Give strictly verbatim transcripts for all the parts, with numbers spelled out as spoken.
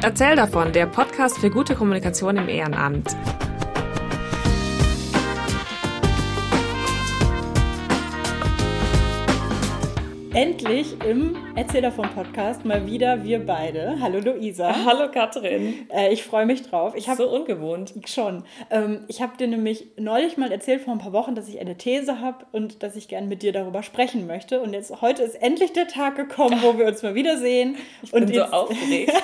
Erzähl davon, der Podcast für gute Kommunikation im Ehrenamt. Endlich im Erzähl davon Podcast mal wieder wir beide. Hallo Luisa. Hallo Katrin. Äh, ich freue mich drauf. Ich hab, so ungewohnt. Schon. Ähm, ich habe dir nämlich neulich mal erzählt vor ein paar Wochen, dass ich eine These habe und dass ich gerne mit dir darüber sprechen möchte. Und jetzt heute ist endlich der Tag gekommen, wo wir uns mal wiedersehen. Ich und bin jetzt, so aufgeregt.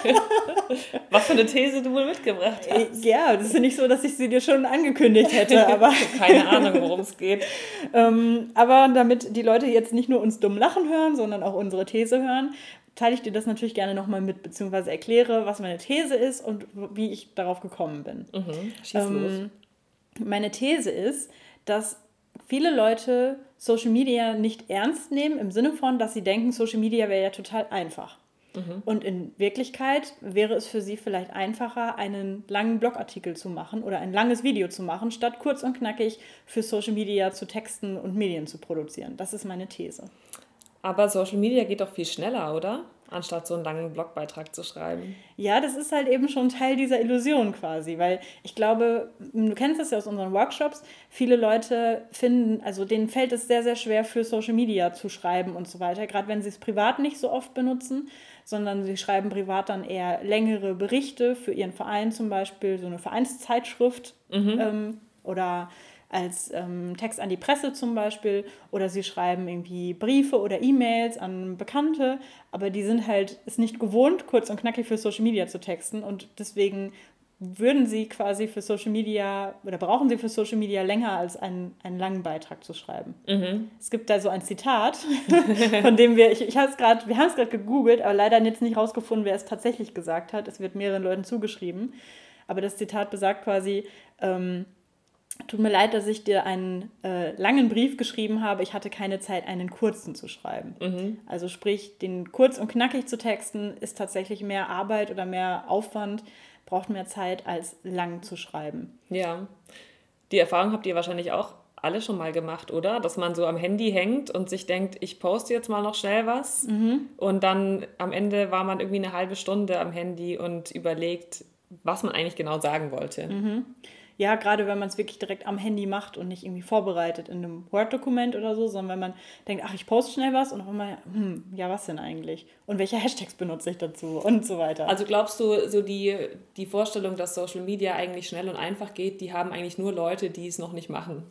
Was für eine These du wohl mitgebracht hast. Ja, das ist ja nicht so, dass ich sie dir schon angekündigt hätte. Aber keine Ahnung, worum es geht. ähm, aber damit die Leute jetzt nicht nur uns dumm lachen hören, sondern auch unsere These hören, teile ich dir das natürlich gerne nochmal mit, beziehungsweise erkläre, was meine These ist und wie ich darauf gekommen bin. Mhm, schieß ähm, los. Meine These ist, dass viele Leute Social Media nicht ernst nehmen, im Sinne von, dass sie denken, Social Media wäre ja total einfach. Mhm. Und in Wirklichkeit wäre es für sie vielleicht einfacher, einen langen Blogartikel zu machen oder ein langes Video zu machen, statt kurz und knackig für Social Media zu texten und Medien zu produzieren. Das ist meine These. Aber Social Media geht doch viel schneller, oder? Anstatt so einen langen Blogbeitrag zu schreiben. Ja, das ist halt eben schon Teil dieser Illusion quasi, weil ich glaube, du kennst das ja aus unseren Workshops, viele Leute finden, also denen fällt es sehr, sehr schwer für Social Media zu schreiben und so weiter, gerade wenn sie es privat nicht so oft benutzen, sondern sie schreiben privat dann eher längere Berichte für ihren Verein zum Beispiel, so eine Vereinszeitschrift mhm. ähm, oder als ähm, Text an die Presse zum Beispiel, oder sie schreiben irgendwie Briefe oder E-Mails an Bekannte, aber die sind halt es nicht gewohnt, kurz und knackig für Social Media zu texten und deswegen würden sie quasi für Social Media oder brauchen sie für Social Media länger als einen, einen langen Beitrag zu schreiben. Mhm. Es gibt da so ein Zitat, von dem wir, ich, ich habe es gerade, wir haben es gerade gegoogelt, aber leider jetzt nicht rausgefunden, wer es tatsächlich gesagt hat. Es wird mehreren Leuten zugeschrieben, aber das Zitat besagt quasi, ähm, tut mir leid, dass ich dir einen äh, langen Brief geschrieben habe. Ich hatte keine Zeit, einen kurzen zu schreiben. Mhm. Also sprich, den kurz und knackig zu texten, ist tatsächlich mehr Arbeit oder mehr Aufwand, braucht mehr Zeit, als lang zu schreiben. Ja, die Erfahrung habt ihr wahrscheinlich auch alle schon mal gemacht, oder? Dass man so am Handy hängt und sich denkt, ich poste jetzt mal noch schnell was. Mhm. Und dann am Ende war man irgendwie eine halbe Stunde am Handy und überlegt, was man eigentlich genau sagen wollte. Mhm. Ja, gerade wenn man es wirklich direkt am Handy macht und nicht irgendwie vorbereitet in einem Word-Dokument oder so, sondern wenn man denkt, ach, ich poste schnell was und auf einmal, hm, ja, was denn eigentlich? Und welche Hashtags benutze ich dazu und so weiter. Also glaubst du, so die, die Vorstellung, dass Social Media eigentlich schnell und einfach geht, die haben eigentlich nur Leute, die es noch nicht machen?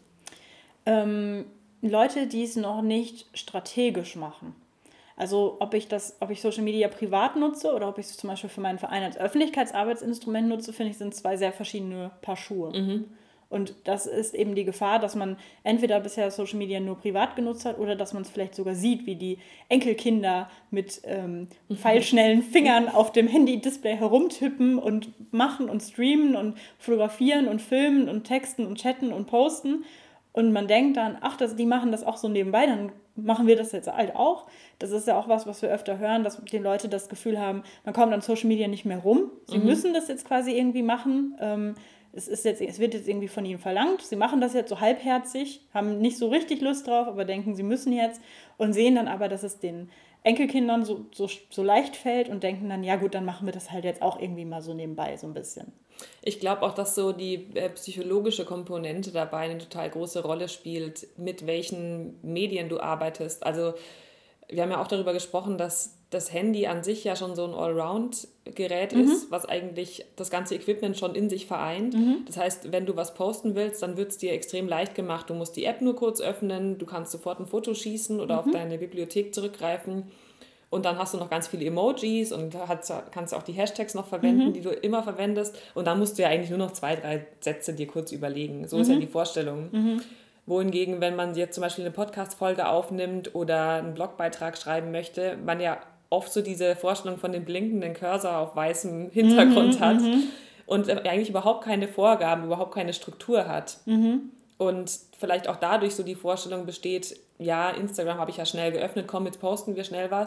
Ähm, Leute, die es noch nicht strategisch machen. Also ob ich das, ob ich Social Media privat nutze oder ob ich es zum Beispiel für meinen Verein als Öffentlichkeitsarbeitsinstrument nutze, finde ich, sind zwei sehr verschiedene Paar Schuhe. Mhm. Und das ist eben die Gefahr, dass man entweder bisher Social Media nur privat genutzt hat oder dass man es vielleicht sogar sieht, wie die Enkelkinder mit ähm, pfeilschnellen Fingern auf dem Handy-Display herumtippen und machen und streamen und fotografieren und filmen und texten und chatten und posten. Und man denkt dann, ach, das, die machen das auch so nebenbei, dann machen wir das jetzt halt auch. Das ist ja auch was, was wir öfter hören, dass die Leute das Gefühl haben, man kommt an Social Media nicht mehr rum. Sie mhm. müssen das jetzt quasi irgendwie machen. Ähm, es, ist jetzt, es wird jetzt irgendwie von ihnen verlangt. Sie machen das jetzt so halbherzig, haben nicht so richtig Lust drauf, aber denken, sie müssen jetzt und sehen dann aber, dass es den Enkelkindern so, so, so leicht fällt und denken dann, ja gut, dann machen wir das halt jetzt auch irgendwie mal so nebenbei so ein bisschen. Ich glaube auch, dass so die äh, psychologische Komponente dabei eine total große Rolle spielt, mit welchen Medien du arbeitest. Also wir haben ja auch darüber gesprochen, dass das Handy an sich ja schon so ein Allround-Gerät mhm. ist, was eigentlich das ganze Equipment schon in sich vereint. Mhm. Das heißt, wenn du was posten willst, dann wird es dir extrem leicht gemacht. Du musst die App nur kurz öffnen, du kannst sofort ein Foto schießen oder mhm. auf deine Bibliothek zurückgreifen. Und dann hast du noch ganz viele Emojis und hast, kannst auch die Hashtags noch verwenden, mhm. die du immer verwendest. Und dann musst du ja eigentlich nur noch zwei, drei Sätze dir kurz überlegen. So mhm. ist ja die Vorstellung. Mhm. Wohingegen, wenn man jetzt zum Beispiel eine Podcast-Folge aufnimmt oder einen Blogbeitrag schreiben möchte, man ja oft so diese Vorstellung von dem blinkenden Cursor auf weißem Hintergrund mhm, hat mhm. und eigentlich überhaupt keine Vorgaben, überhaupt keine Struktur hat. Mhm. Und vielleicht auch dadurch so die Vorstellung besteht, ja, Instagram habe ich ja schnell geöffnet, komm, jetzt posten wir schnell was.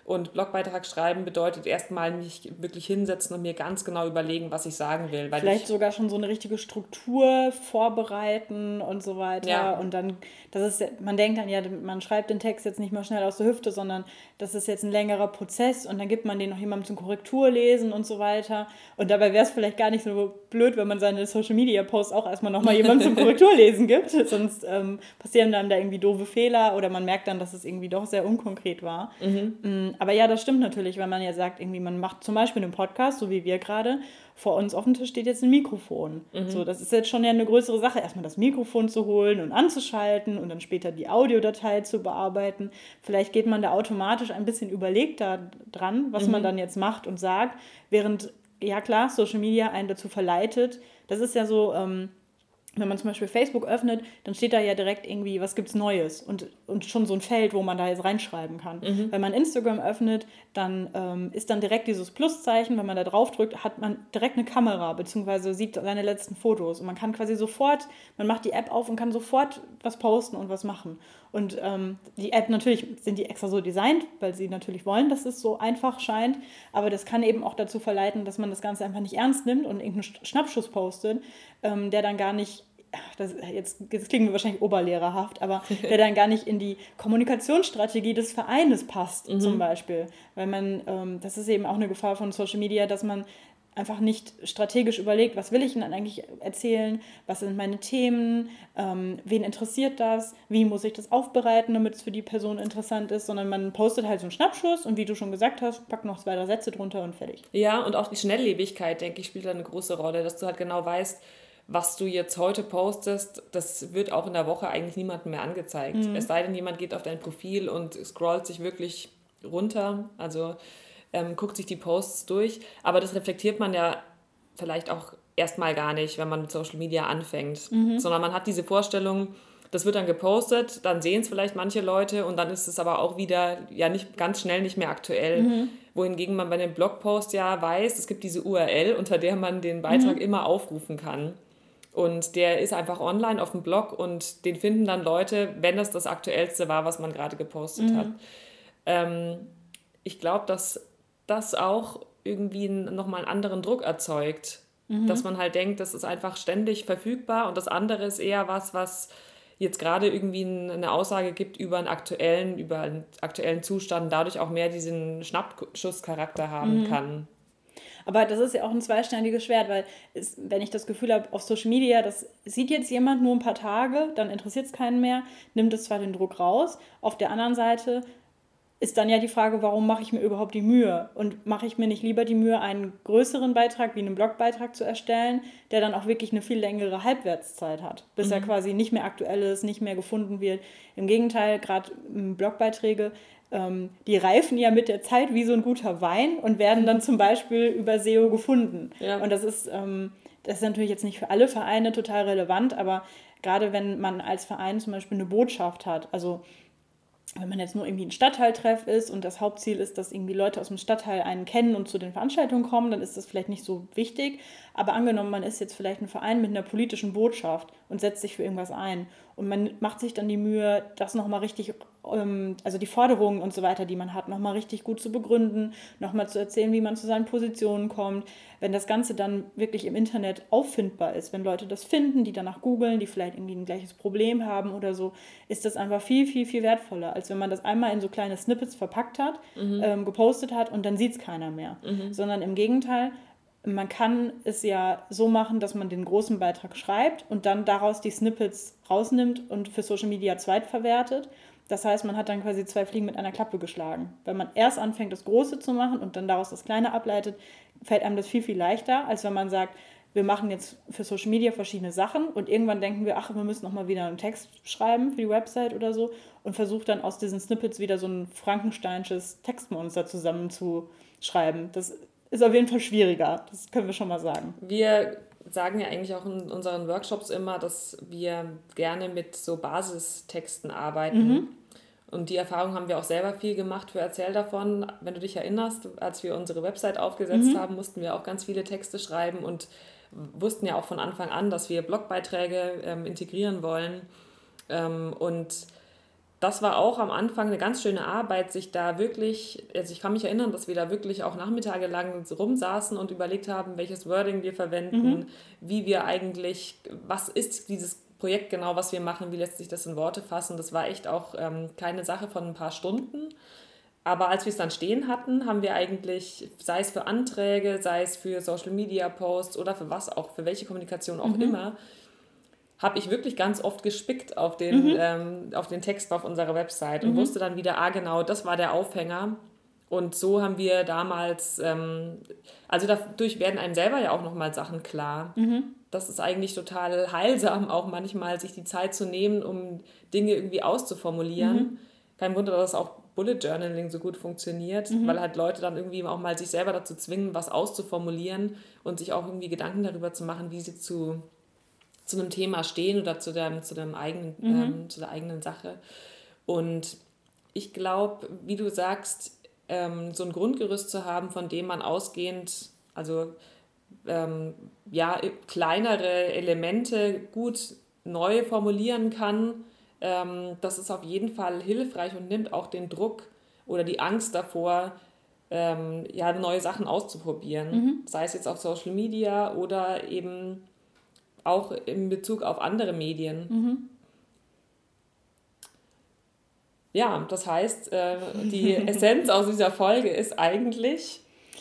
Und Blogbeitrag schreiben bedeutet erstmal mich wirklich hinsetzen und mir ganz genau überlegen, was ich sagen will. Weil Vielleicht ich, sogar schon so eine richtige Struktur vorbereiten und so weiter. Ja. Und dann, das ist, man denkt dann ja, man schreibt den Text jetzt nicht mal schnell aus der Hüfte, sondern das ist jetzt ein längerer Prozess und dann gibt man den noch jemandem zum Korrekturlesen und so weiter. Und dabei wäre es vielleicht gar nicht so blöd, wenn man seine Social-Media-Posts auch erstmal nochmal jemandem zum Korrekturlesen gibt. Sonst ähm, passieren dann da irgendwie doofe Fehler oder man merkt dann, dass es irgendwie doch sehr unkonkret war. Mhm. Aber ja, das stimmt natürlich, wenn man ja sagt, irgendwie man macht zum Beispiel einen Podcast, so wie wir gerade, vor uns auf dem Tisch steht jetzt ein Mikrofon. Mhm. So, das ist jetzt schon ja eine größere Sache, erstmal das Mikrofon zu holen und anzuschalten und dann später die Audiodatei zu bearbeiten. Vielleicht geht man da automatisch ein bisschen überlegter dran, was mhm. man dann jetzt macht und sagt, während, ja klar, Social Media einen dazu verleitet. Das ist ja so, ähm, wenn man zum Beispiel Facebook öffnet, dann steht da ja direkt irgendwie, was gibt's Neues und, und schon so ein Feld, wo man da jetzt reinschreiben kann. Mhm. Wenn man Instagram öffnet, dann ähm, ist dann direkt dieses Pluszeichen, wenn man da drauf drückt, hat man direkt eine Kamera, beziehungsweise sieht seine letzten Fotos und man kann quasi sofort, man macht die App auf und kann sofort was posten und was machen. Und ähm, die App, natürlich sind die extra so designt, weil sie natürlich wollen, dass es so einfach scheint, aber das kann eben auch dazu verleiten, dass man das Ganze einfach nicht ernst nimmt und irgendeinen Schnappschuss postet, ähm, der dann gar nicht, das, jetzt, jetzt klingen wir wahrscheinlich oberlehrerhaft, aber der dann gar nicht in die Kommunikationsstrategie des Vereines passt, mhm. zum Beispiel. Weil man, ähm, das ist eben auch eine Gefahr von Social Media, dass man einfach nicht strategisch überlegt, was will ich denn eigentlich erzählen, was sind meine Themen, ähm, wen interessiert das, wie muss ich das aufbereiten, damit es für die Person interessant ist, sondern man postet halt so einen Schnappschuss und wie du schon gesagt hast, packt noch zwei, drei Sätze drunter und fertig. Ja, und auch die Schnelllebigkeit, denke ich, spielt da eine große Rolle, dass du halt genau weißt, was du jetzt heute postest, das wird auch in der Woche eigentlich niemandem mehr angezeigt. Mhm. Es sei denn, jemand geht auf dein Profil und scrollt sich wirklich runter, also ähm, guckt sich die Posts durch. Aber das reflektiert man ja vielleicht auch erstmal gar nicht, wenn man mit Social Media anfängt. Mhm. Sondern man hat diese Vorstellung, das wird dann gepostet, dann sehen es vielleicht manche Leute und dann ist es aber auch wieder ja nicht ganz schnell nicht mehr aktuell. Mhm. Wohingegen man bei einem Blogpost ja weiß, es gibt diese U R L, unter der man den Beitrag mhm. immer aufrufen kann. Und der ist einfach online auf dem Blog und den finden dann Leute, wenn das das Aktuellste war, was man gerade gepostet mhm. hat. Ähm, ich glaube, dass das auch irgendwie nochmal einen anderen Druck erzeugt. Mhm. Dass man halt denkt, das ist einfach ständig verfügbar und das andere ist eher was, was jetzt gerade irgendwie eine Aussage gibt über einen aktuellen, über einen aktuellen Zustand, dadurch auch mehr diesen Schnappschusscharakter haben mhm. kann. Aber das ist ja auch ein zweischneidiges Schwert, weil es, wenn ich das Gefühl habe, auf Social Media, das sieht jetzt jemand nur ein paar Tage, dann interessiert es keinen mehr, nimmt es zwar den Druck raus, auf der anderen Seite ist dann ja die Frage, warum mache ich mir überhaupt die Mühe? Und mache ich mir nicht lieber die Mühe, einen größeren Beitrag wie einen Blogbeitrag zu erstellen, der dann auch wirklich eine viel längere Halbwertszeit hat, bis mhm. er quasi nicht mehr aktuell ist, nicht mehr gefunden wird. Im Gegenteil, gerade Blogbeiträge, ähm, die reifen ja mit der Zeit wie so ein guter Wein und werden dann zum Beispiel über S E O gefunden. Ja. Und das ist, ähm, das ist natürlich jetzt nicht für alle Vereine total relevant, aber gerade wenn man als Verein zum Beispiel eine Botschaft hat, also wenn man jetzt nur irgendwie ein Stadtteiltreff ist und das Hauptziel ist, dass irgendwie Leute aus dem Stadtteil einen kennen und zu den Veranstaltungen kommen, dann ist das vielleicht nicht so wichtig. Aber angenommen, man ist jetzt vielleicht ein Verein mit einer politischen Botschaft und setzt sich für irgendwas ein und man macht sich dann die Mühe, das nochmal richtig, also die Forderungen und so weiter, die man hat, nochmal richtig gut zu begründen, nochmal zu erzählen, wie man zu seinen Positionen kommt. Wenn das Ganze dann wirklich im Internet auffindbar ist, wenn Leute das finden, die danach googeln, die vielleicht irgendwie ein gleiches Problem haben oder so, ist das einfach viel, viel, viel wertvoller, als wenn man das einmal in so kleine Snippets verpackt hat, mhm. ähm, gepostet hat und dann sieht es keiner mehr. Mhm. Sondern im Gegenteil, man kann es ja so machen, dass man den großen Beitrag schreibt und dann daraus die Snippets rausnimmt und für Social Media zweitverwertet. Das heißt, man hat dann quasi zwei Fliegen mit einer Klappe geschlagen. Wenn man erst anfängt, das Große zu machen und dann daraus das Kleine ableitet, fällt einem das viel, viel leichter, als wenn man sagt, wir machen jetzt für Social Media verschiedene Sachen und irgendwann denken wir, ach, wir müssen nochmal wieder einen Text schreiben für die Website oder so und versucht dann aus diesen Snippets wieder so ein frankensteinsches Textmonster zusammenzuschreiben. Das ist auf jeden Fall schwieriger, das können wir schon mal sagen. Wir sagen ja eigentlich auch in unseren Workshops immer, dass wir gerne mit so Basistexten arbeiten. Mhm. Und die Erfahrung haben wir auch selber viel gemacht für Erzähl davon. Wenn du dich erinnerst, als wir unsere Website aufgesetzt mhm. haben, mussten wir auch ganz viele Texte schreiben und wussten ja auch von Anfang an, dass wir Blogbeiträge ähm, integrieren wollen. Ähm, und das war auch am Anfang eine ganz schöne Arbeit, sich da wirklich, also ich kann mich erinnern, dass wir da wirklich auch Nachmittage lang rumsaßen und überlegt haben, welches Wording wir verwenden, mhm. wie wir eigentlich, was ist dieses Projekt genau, was wir machen, wie lässt sich das in Worte fassen. Das war echt auch ähm, keine Sache von ein paar Stunden. Aber als wir es dann stehen hatten, haben wir eigentlich, sei es für Anträge, sei es für Social-Media-Posts oder für was auch, für welche Kommunikation auch mhm. immer, habe ich wirklich ganz oft gespickt auf den, mhm. ähm, auf den Text auf unserer Website und mhm. wusste dann wieder, ah genau, das war der Aufhänger. Und so haben wir damals, ähm, also dadurch werden einem selber ja auch nochmal Sachen klar. Mhm. Das ist eigentlich total heilsam, auch manchmal sich die Zeit zu nehmen, um Dinge irgendwie auszuformulieren. Mhm. Kein Wunder, dass auch Bullet Journaling so gut funktioniert, mhm. weil halt Leute dann irgendwie auch mal sich selber dazu zwingen, was auszuformulieren und sich auch irgendwie Gedanken darüber zu machen, wie sie zu... zu einem Thema stehen oder zu, der, zu, dem eigenen, mhm. ähm, zu der eigenen Sache. Und ich glaube, wie du sagst, ähm, so ein Grundgerüst zu haben, von dem man ausgehend, also ähm, ja, kleinere Elemente gut neu formulieren kann, ähm, das ist auf jeden Fall hilfreich und nimmt auch den Druck oder die Angst davor, ähm, ja, neue Sachen auszuprobieren. Mhm. Sei es jetzt auf Social Media oder eben auch in Bezug auf andere Medien. Mhm. Ja, das heißt, äh, die Essenz aus dieser Folge ist eigentlich...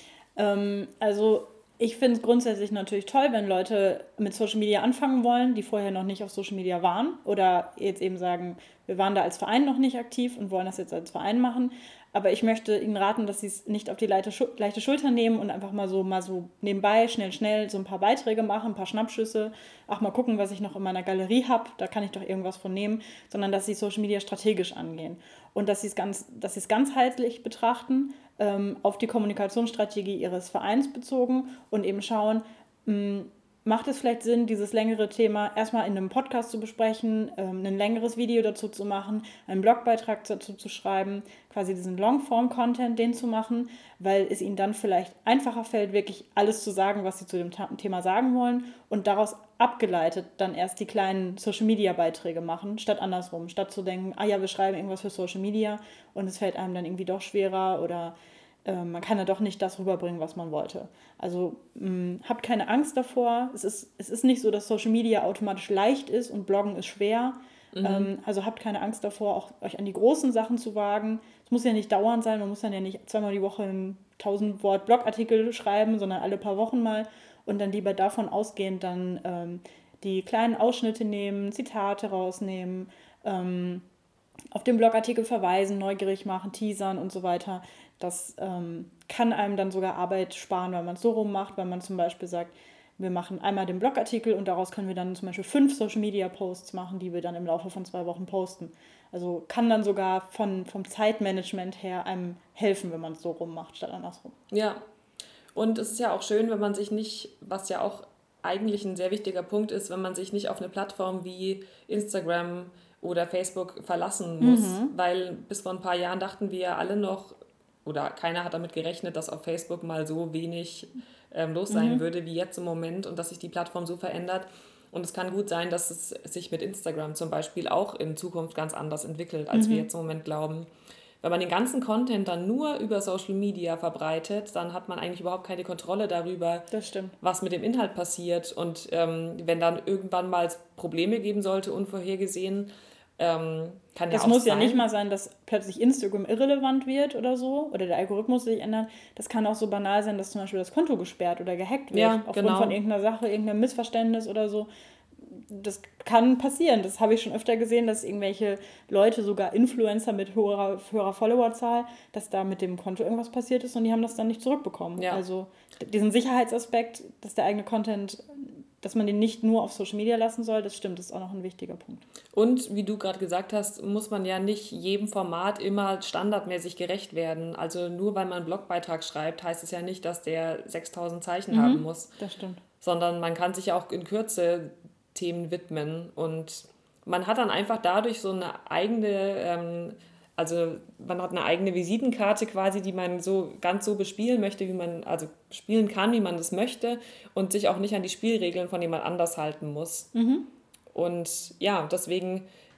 Ähm, also ich finde es grundsätzlich natürlich toll, wenn Leute mit Social Media anfangen wollen, die vorher noch nicht auf Social Media waren oder jetzt eben sagen, wir waren da als Verein noch nicht aktiv und wollen das jetzt als Verein machen. Aber ich möchte Ihnen raten, dass Sie es nicht auf die leichte Schulter nehmen und einfach mal so, mal so nebenbei, schnell, schnell so ein paar Beiträge machen, ein paar Schnappschüsse, auch mal gucken, was ich noch in meiner Galerie habe, da kann ich doch irgendwas von nehmen, sondern dass Sie Social Media strategisch angehen und dass Sie es ganz, dass Sie es ganzheitlich betrachten, ähm, auf die Kommunikationsstrategie Ihres Vereins bezogen und eben schauen, mh, macht es vielleicht Sinn, dieses längere Thema erstmal in einem Podcast zu besprechen, ähm, ein längeres Video dazu zu machen, einen Blogbeitrag dazu zu schreiben, quasi diesen Longform-Content, den zu machen, weil es ihnen dann vielleicht einfacher fällt, wirklich alles zu sagen, was sie zu dem Thema sagen wollen und daraus abgeleitet dann erst die kleinen Social-Media-Beiträge machen, statt andersrum, statt zu denken, ah ja, wir schreiben irgendwas für Social Media und es fällt einem dann irgendwie doch schwerer oder man kann ja doch nicht das rüberbringen, was man wollte. Also mh, habt keine Angst davor. Es ist, es ist nicht so, dass Social Media automatisch leicht ist und Bloggen ist schwer. Mhm. Ähm, also habt keine Angst davor, auch euch an die großen Sachen zu wagen. Es muss ja nicht dauernd sein, man muss dann ja nicht zweimal die Woche einen tausend Wort Blogartikel schreiben, sondern alle paar Wochen mal und dann lieber davon ausgehend dann ähm, die kleinen Ausschnitte nehmen, Zitate rausnehmen, ähm, auf den Blogartikel verweisen, neugierig machen, teasern und so weiter. Das ähm, kann einem dann sogar Arbeit sparen, wenn man es so rum macht, wenn man zum Beispiel sagt, wir machen einmal den Blogartikel und daraus können wir dann zum Beispiel fünf Social-Media-Posts machen, die wir dann im Laufe von zwei Wochen posten. Also kann dann sogar von, vom Zeitmanagement her einem helfen, wenn man es so rum macht, statt andersrum. Ja, und es ist ja auch schön, wenn man sich nicht, was ja auch eigentlich ein sehr wichtiger Punkt ist, wenn man sich nicht auf eine Plattform wie Instagram oder Facebook verlassen muss, mhm. weil bis vor ein paar Jahren dachten wir ja alle noch, oder keiner hat damit gerechnet, dass auf Facebook mal so wenig ähm, los sein mhm. würde wie jetzt im Moment und dass sich die Plattform so verändert. Und es kann gut sein, dass es sich mit Instagram zum Beispiel auch in Zukunft ganz anders entwickelt, als mhm. wir jetzt im Moment glauben. Wenn man den ganzen Content dann nur über Social Media verbreitet, dann hat man eigentlich überhaupt keine Kontrolle darüber, was mit dem Inhalt passiert. Und ähm, wenn dann irgendwann mal Probleme geben sollte, unvorhergesehen, Ähm, kann ja das auch muss sein. ja nicht mal sein, dass plötzlich Instagram irrelevant wird oder so oder der Algorithmus sich ändert. Das kann auch so banal sein, dass zum Beispiel das Konto gesperrt oder gehackt wird ja, aufgrund genau. von irgendeiner Sache, irgendeinem Missverständnis oder so. Das kann passieren. Das habe ich schon öfter gesehen, dass irgendwelche Leute, sogar Influencer mit höherer, höherer Followerzahl, dass da mit dem Konto irgendwas passiert ist und die haben das dann nicht zurückbekommen. Ja. Also diesen Sicherheitsaspekt, dass der eigene Content, dass man den nicht nur auf Social Media lassen soll, das stimmt, das ist auch noch ein wichtiger Punkt. Und wie du gerade gesagt hast, muss man ja nicht jedem Format immer standardmäßig gerecht werden. Also nur weil man einen Blogbeitrag schreibt, heißt es ja nicht, dass der sechstausend Zeichen mhm, haben muss. Das stimmt. Sondern man kann sich ja auch in Kürze Themen widmen und man hat dann einfach dadurch so eine eigene, ähm, also man hat eine eigene Visitenkarte quasi, die man so ganz so bespielen möchte, wie man, also spielen kann, wie man das möchte und sich auch nicht an die Spielregeln von jemand anders halten muss. Mhm. Und ja, deswegen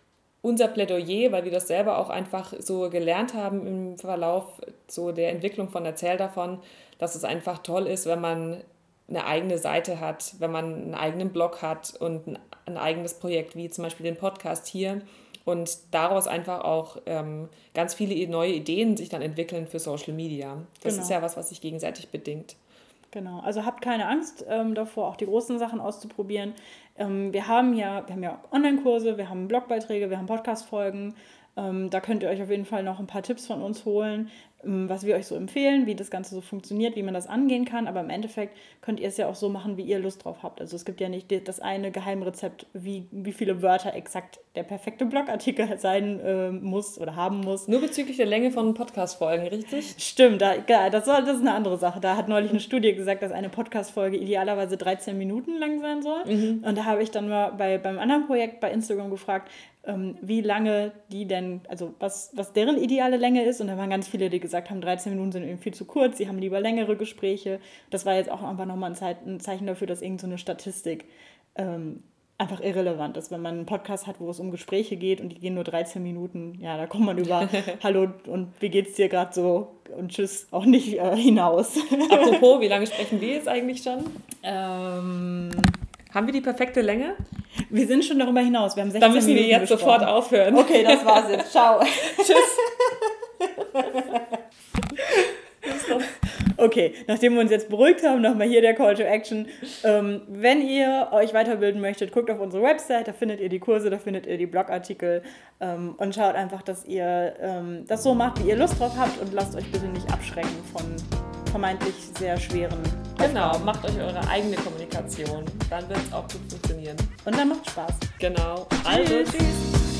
unser Plädoyer, weil wir das selber auch einfach so gelernt haben im Verlauf so der Entwicklung von Erzähl davon, dass es einfach toll ist, wenn man eine eigene Seite hat, wenn man einen eigenen Blog hat und ein, ein eigenes Projekt, wie zum Beispiel den Podcast hier und daraus einfach auch ähm, ganz viele neue Ideen sich dann entwickeln für Social Media. Das genau. ist ja was, was sich gegenseitig bedingt. Genau, also habt keine Angst ähm, davor, auch die großen Sachen auszuprobieren. Ähm, wir haben ja, wir haben ja Online-Kurse, wir haben Blogbeiträge, wir haben Podcast-Folgen. Ähm, da könnt ihr euch auf jeden Fall noch ein paar Tipps von uns holen, ähm, was wir euch so empfehlen, wie das Ganze so funktioniert, wie man das angehen kann. Aber im Endeffekt könnt ihr es ja auch so machen, wie ihr Lust drauf habt. Also es gibt ja nicht das eine Geheimrezept, wie, wie viele Wörter exakt der perfekte Blogartikel sein äh, muss oder haben muss. Nur bezüglich der Länge von Podcast-Folgen, richtig? Stimmt, da, das, soll, das ist eine andere Sache. Da hat neulich eine Studie gesagt, dass eine Podcast-Folge idealerweise dreizehn Minuten lang sein soll. Mhm. Und da habe ich dann mal bei, beim anderen Projekt bei Instagram gefragt, ähm, wie lange die denn, also was, was deren ideale Länge ist. Und da waren ganz viele, die gesagt haben, dreizehn Minuten sind irgendwie viel zu kurz, sie haben lieber längere Gespräche. Das war jetzt auch einfach nochmal ein, Zeit, ein Zeichen dafür, dass irgend so eine Statistik ähm, einfach irrelevant ist. Wenn man einen Podcast hat, wo es um Gespräche geht und die gehen nur dreizehn Minuten, ja, da kommt man über Hallo und wie geht's dir gerade so und Tschüss auch nicht äh, hinaus. Apropos, wie lange sprechen wir jetzt eigentlich schon? Ähm, haben wir die perfekte Länge? Wir sind schon darüber hinaus. Wir haben sechzehn Minuten. Da müssen Minuten wir jetzt gesprochen. Sofort aufhören. Okay, das war's jetzt. Ciao. Tschüss. Okay, nachdem wir uns jetzt beruhigt haben, nochmal hier der Call to Action. Ähm, wenn ihr euch weiterbilden möchtet, guckt auf unsere Website, da findet ihr die Kurse, da findet ihr die Blogartikel ähm, und schaut einfach, dass ihr ähm, das so macht, wie ihr Lust drauf habt und lasst euch bitte nicht abschrecken von vermeintlich sehr schweren Genau, Aufgaben. Macht euch eure eigene Kommunikation, dann wird es auch gut funktionieren. Und dann macht Spaß. Genau, also tschüss.